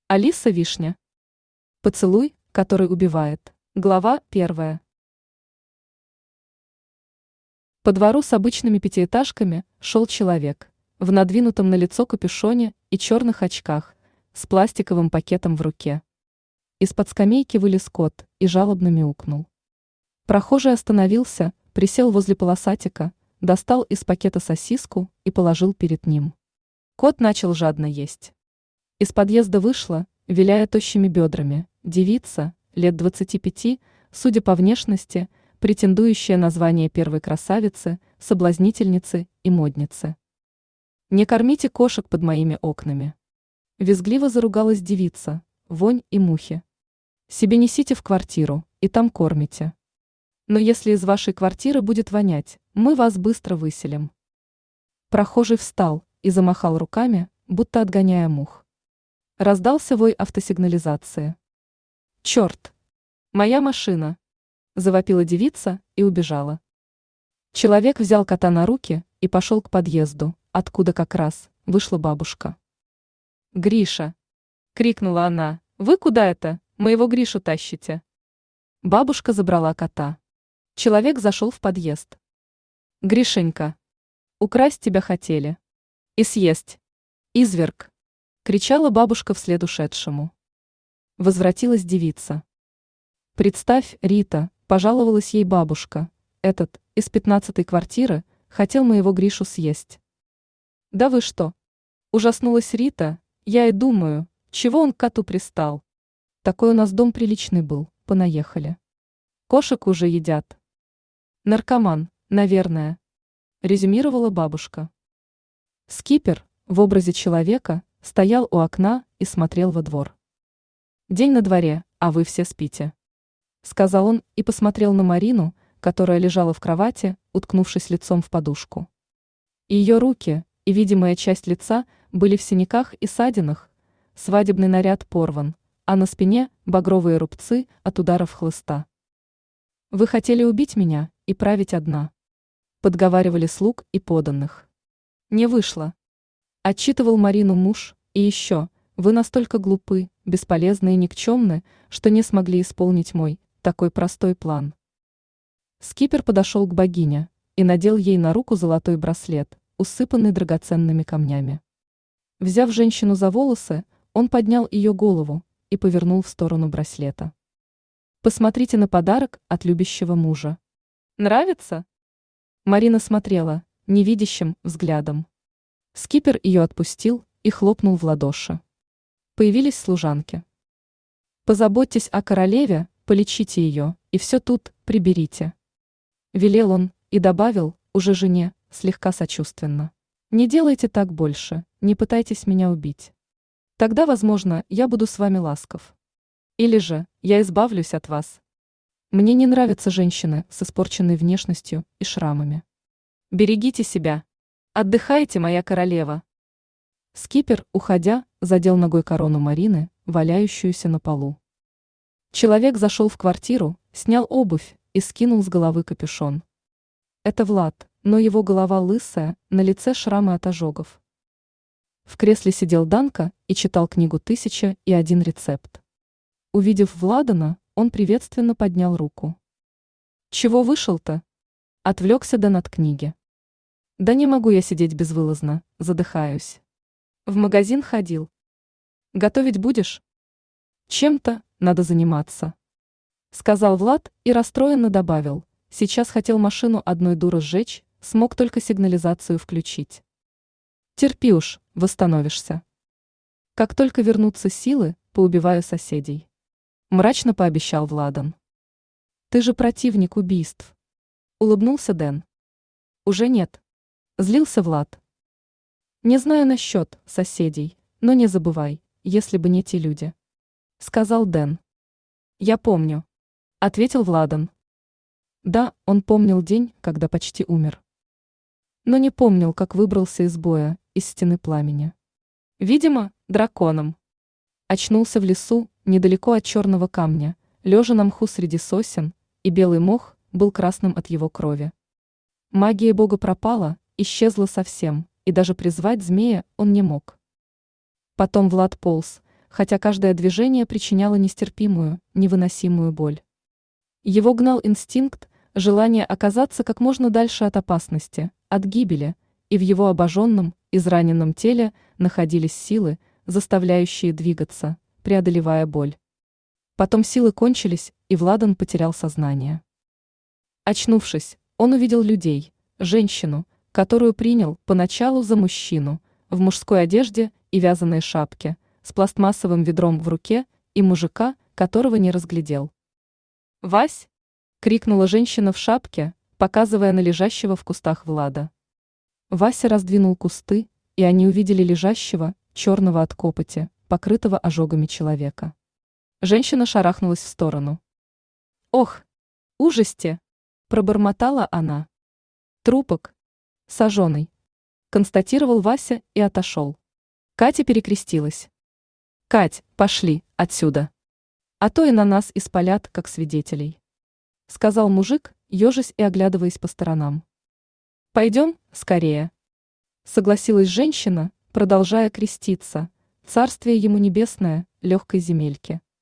Алиса Вишня. Поцелуй, который убивает. Глава 1. По двору с обычными пятиэтажками шел человек в надвинутом на лицо капюшоне и черных очках с пластиковым пакетом в руке. Из-под скамейки вылез кот и жалобно мяукнул. Прохожий остановился, присел возле полосатика, достал из пакета сосиску и положил перед ним. Кот начал жадно есть. Из подъезда вышла, виляя тощими бедрами, девица, лет 25, судя по внешности, претендующая на звание первой красавицы, соблазнительницы и модницы. «Не кормите кошек под моими окнами!» Визгливо заругалась девица, вонь и мухи. «Себе несите в квартиру, и там кормите. Но если из вашей квартиры будет вонять, мы вас быстро выселим». Прохожий встал и замахал руками, будто отгоняя мух. Раздался вой автосигнализации. «Черт! Моя машина!» – завопила девица и убежала. Человек взял кота на руки и пошел к подъезду, откуда как раз вышла бабушка. «Гриша!» – крикнула она. «Вы куда это? Моего Гришу тащите!» Бабушка забрала кота. Человек зашел в подъезд. «Гришенька! Украсть тебя хотели! И съесть! Изверг!» — кричала бабушка вслед ушедшему. Возвратилась девица. «Представь, Рита», — пожаловалась ей бабушка, — «этот, из 15-й квартиры, хотел моего Гришу съесть». «Да вы что?» — ужаснулась Рита, — «я и думаю, чего он к коту пристал. Такой у нас дом приличный был, понаехали. Кошек уже едят». «Наркоман, наверное», — резюмировала бабушка. Скипер, в образе человека, стоял у окна и смотрел во двор. «День на дворе, а вы все спите», — сказал он и посмотрел на Марину, которая лежала в кровати, уткнувшись лицом в подушку. Ее руки и видимая часть лица были в синяках и ссадинах, свадебный наряд порван, а на спине багровые рубцы от ударов хлыста. «Вы хотели убить меня и править одна», — подговаривали слуг и подданных. «Не вышло», — отчитывал Марину муж, и еще, вы настолько глупы, бесполезны и никчемны, что не смогли исполнить мой, такой простой план. Скипер подошел к богине и надел ей на руку золотой браслет, усыпанный драгоценными камнями. Взяв женщину за волосы, он поднял ее голову и повернул в сторону браслета. «Посмотрите на подарок от любящего мужа. Нравится?» Марина смотрела невидящим взглядом. Скипер ее отпустил и хлопнул в ладоши. Появились служанки. «Позаботьтесь о королеве, полечите ее, и все тут приберите», — велел он и добавил, уже жене, слегка сочувственно. «Не делайте так больше, не пытайтесь меня убить. Тогда, возможно, я буду с вами ласков. Или же я избавлюсь от вас. Мне не нравятся женщины с испорченной внешностью и шрамами. Берегите себя. Отдыхайте, моя королева». Скипер, уходя, задел ногой корону Марины, валяющуюся на полу. Человек зашел в квартиру, снял обувь и скинул с головы капюшон. Это Влад, но его голова лысая, на лице шрамы от ожогов. В кресле сидел Данка и читал книгу «1001 рецепт». Увидев Владана, он приветственно поднял руку. «Чего вышел-то?» — отвлекся Дан от книги. «Да не могу я сидеть безвылазно, задыхаюсь. В магазин ходил. Готовить будешь?» «Чем-то надо заниматься», — сказал Влад и расстроенно добавил. «Сейчас хотел машину одной дуры сжечь, смог только сигнализацию включить. Терпи уж, восстановишься. Как только вернутся силы, поубиваю соседей», — мрачно пообещал Владан. «Ты же противник убийств», — улыбнулся Дэн. «Уже нет», — злился Влад. «Не знаю насчет соседей, но не забывай, если бы не те люди», — сказал Дэн. «Я помню», — ответил Владан. Да, он помнил день, когда почти умер. Но не помнил, как выбрался из боя, из стены пламени. Видимо, драконом. Очнулся в лесу, недалеко от черного камня, лежа на мху среди сосен, и белый мох был красным от его крови. Магия бога пропала, исчезла совсем, и даже призвать змея он не мог. Потом Влад полз, хотя каждое движение причиняло нестерпимую, невыносимую боль. Его гнал инстинкт, желание оказаться как можно дальше от опасности, от гибели, и в его обожженном, израненном теле находились силы, заставляющие двигаться, преодолевая боль. Потом силы кончились, и Владан потерял сознание. Очнувшись, он увидел людей, женщину, которую принял поначалу за мужчину, в мужской одежде и вязаной шапке, с пластмассовым ведром в руке, и мужика, которого не разглядел. «Вась!» — крикнула женщина в шапке, показывая на лежащего в кустах Влада. Вася раздвинул кусты, и они увидели лежащего, черного от копоти, покрытого ожогами человека. Женщина шарахнулась в сторону. «Ох! Ужасте!» — пробормотала она. «Трупок! Сожженный!» — констатировал Вася и отошел. Катя перекрестилась. «Кать, пошли отсюда! А то и на нас испалят, как свидетелей», — сказал мужик, ежась и оглядываясь по сторонам. «Пойдем, скорее», — согласилась женщина, продолжая креститься, царствие ему небесное, легкой земельке.